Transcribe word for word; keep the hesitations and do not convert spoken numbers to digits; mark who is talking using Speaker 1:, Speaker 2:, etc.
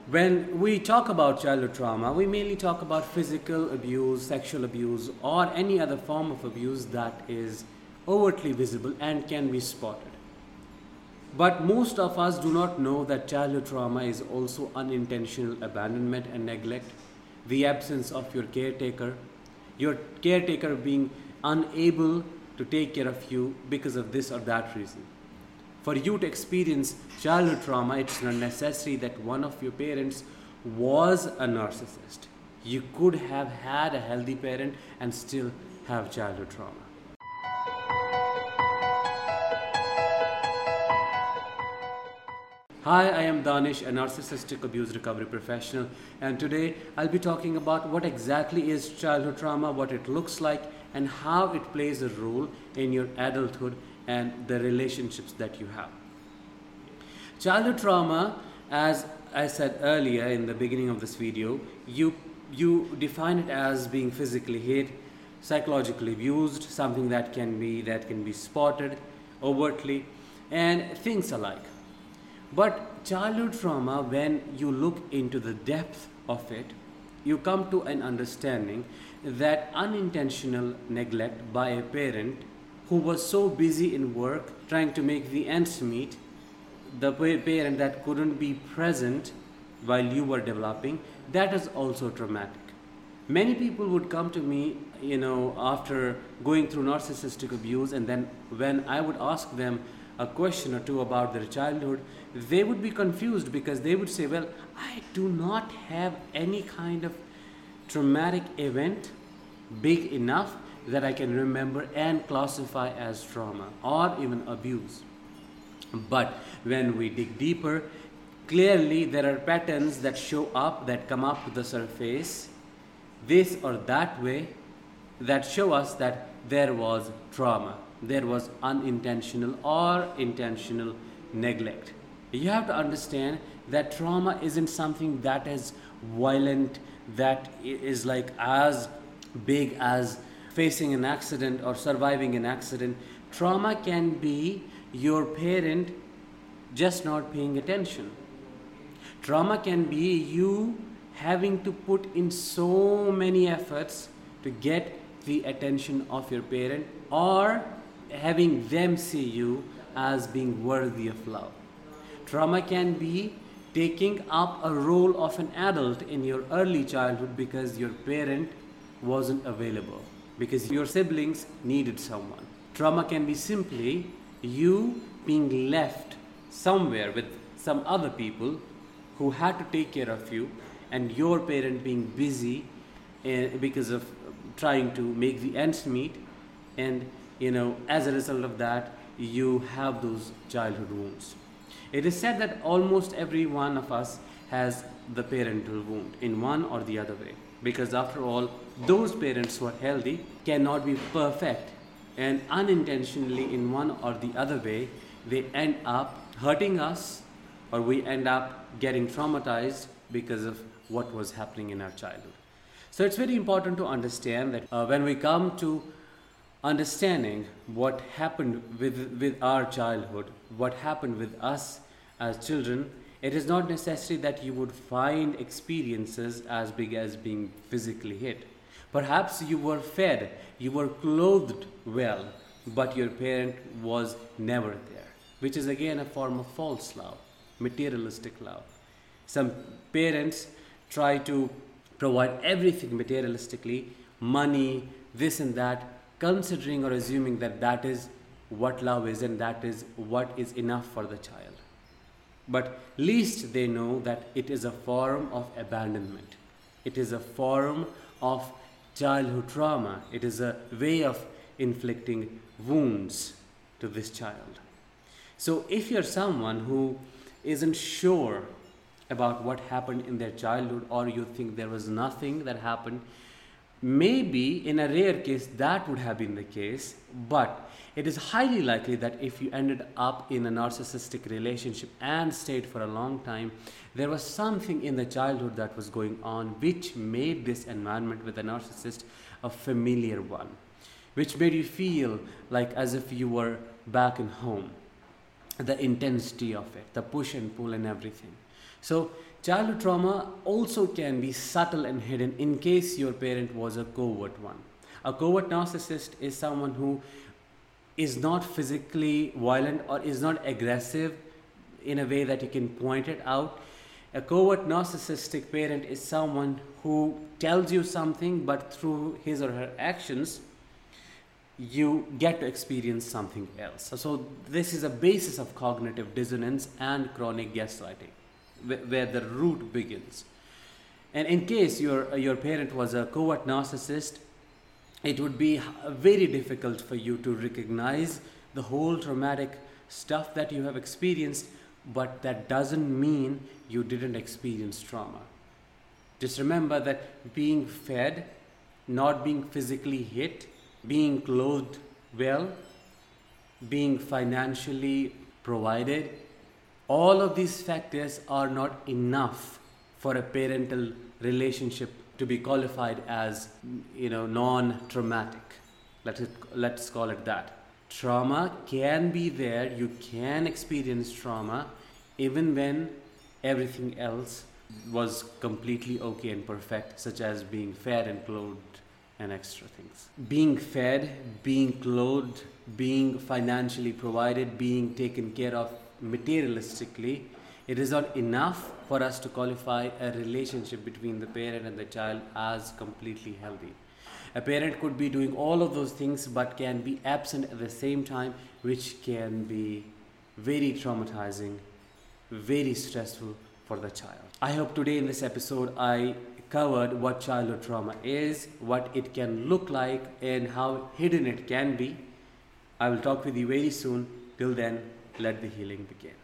Speaker 1: When we talk about childhood trauma, we mainly talk about physical abuse, sexual abuse, or any other form of abuse that is overtly visible and can be spotted. But most of us do not know that childhood trauma is also unintentional abandonment and neglect, the absence of your caretaker, your caretaker being unable to take care of you because of this or that reason. For you to experience childhood trauma, it's not necessary that one of your parents was a narcissist. You could have had a healthy parent and still have childhood trauma. Hi, I am Danish, a narcissistic abuse recovery professional, and today I'll be talking about what exactly is childhood trauma, what it looks like, and how it plays a role in your adulthood and the relationships that you have. Childhood trauma, as I said earlier in the beginning of this video, you you define it as being physically hit, psychologically abused, something that can be that can be spotted overtly, and things alike. But childhood trauma, when you look into the depth of it, you come to an understanding that unintentional neglect by a parent who was so busy in work trying to make the ends meet, the parent that couldn't be present while you were developing, that is also traumatic. Many people would come to me, you know, after going through narcissistic abuse, and then when I would ask them a question or two about their childhood, they would be confused because they would say, well, I do not have any kind of traumatic event big enough that I can remember and classify as trauma or even abuse. But when we dig deeper, clearly there are patterns that show up, that come up to the surface, this or that way, that show us that there was trauma, there was unintentional or intentional neglect. You have to understand that trauma isn't something that is violent, that is like as big as facing an accident or surviving an accident. Trauma can be your parent just not paying attention. Trauma can be you having to put in so many efforts to get the attention of your parent, or having them see you as being worthy of love. Trauma can be taking up a role of an adult in your early childhood because your parent wasn't available, because your siblings needed someone. Trauma can be simply you being left somewhere with some other people who had to take care of you, and your parent being busy uh, because of trying to make the ends meet, and you know, as a result of that, you have those childhood wounds. It is said that almost every one of us has the parental wound in one or the other way, because after all, those parents who are healthy cannot be perfect, and unintentionally in one or the other way, they end up hurting us, or we end up getting traumatized because of what was happening in our childhood. So it's very important to understand that uh, when we come to understanding what happened with, with our childhood, what happened with us as children, it is not necessary that you would find experiences as big as being physically hit. Perhaps you were fed, you were clothed well, but your parent was never there, which is again a form of false love, materialistic love. Some parents try to provide everything materialistically, money, this and that, considering or assuming that that is what love is and that is what is enough for the child. But least they know that it is a form of abandonment. It is a form of childhood trauma. It is a way of inflicting wounds to this child. So if you're someone who isn't sure about what happened in their childhood, or you think there was nothing that happened, maybe in a rare case that would have been the case, but it is highly likely that if you ended up in a narcissistic relationship and stayed for a long time, there was something in the childhood that was going on which made this environment with a narcissist a familiar one, which made you feel like as if you were back in home. The intensity of it, the push and pull and everything. So Childhood trauma also can be subtle and hidden in case your parent was a covert one. A covert narcissist is someone who is not physically violent or is not aggressive in a way that you can point it out. A covert narcissistic parent is someone who tells you something, but through his or her actions, you get to experience something else. So this is a basis of cognitive dissonance and chronic gaslighting, where the root begins. And in case your your parent was a covert narcissist, it would be very difficult for you to recognize the whole traumatic stuff that you have experienced, but that doesn't mean you didn't experience trauma. Just remember that being fed, not being physically hit, being clothed well, being financially provided, all of these factors are not enough for a parental relationship to be qualified as, you know, non-traumatic. Let's, let's call it that. Trauma can be there. You can experience trauma even when everything else was completely okay and perfect, such as being fed and clothed and extra things. Being fed, being clothed, being financially provided, being taken care of materialistically, it is not enough for us to qualify a relationship between the parent and the child as completely healthy. A parent could be doing all of those things but can be absent at the same time, which can be very traumatizing, very stressful for the child. I hope today in this episode I covered what childhood trauma is, what it can look like, and how hidden it can be. I will talk with you very soon. Till then, let the healing begin.